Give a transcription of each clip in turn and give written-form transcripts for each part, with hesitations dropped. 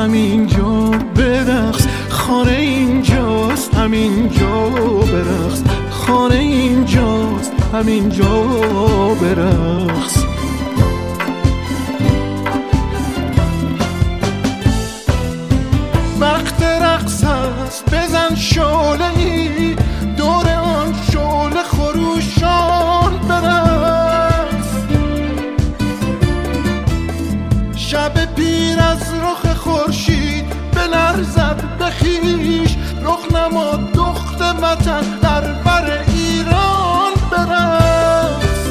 همینجا برقص، خانه اینجاست همینجا برقص، خانه اینجاست همینجا برقص. وقت رقص هست بزن شعله‌ای، دور آن شعله خروشان برقص. شب پیر از رخ خورشید بلرزد به خویش، رخ نما دخت وطن در بر ایران برقص.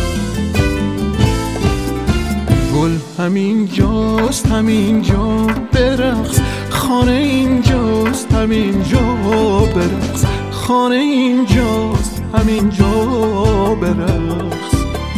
گل همینجاست همینجا برقص، خانه اینجاست همینجا برقص، خانه اینجاست همینجا برقص.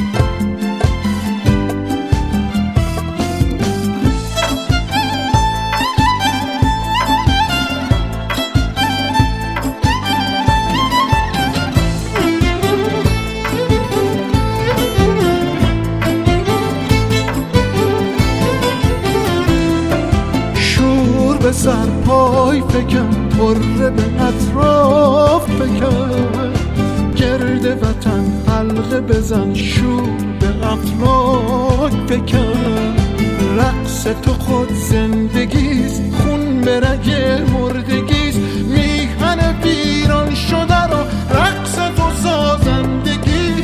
به سر پای فکن، طره به اطراف فکن، گرد وطن حلقه بزن، شور به اطراف فکن. رقص تو خود زندگیست، خون به رگ مردگیست، میهن ویران شده رو رقص تو سازندگیست.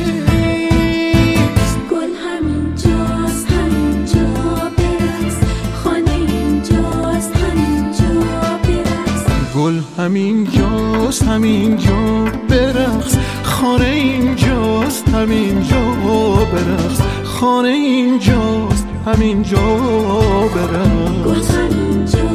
گل همینجاست همینجا برقص، خانه اینجاست همینجا برقص. گل همینجاست همینجا برقص، خانه اینجاست همینجا برقص، خانه اینجاست همینجا برقص. گل همینجا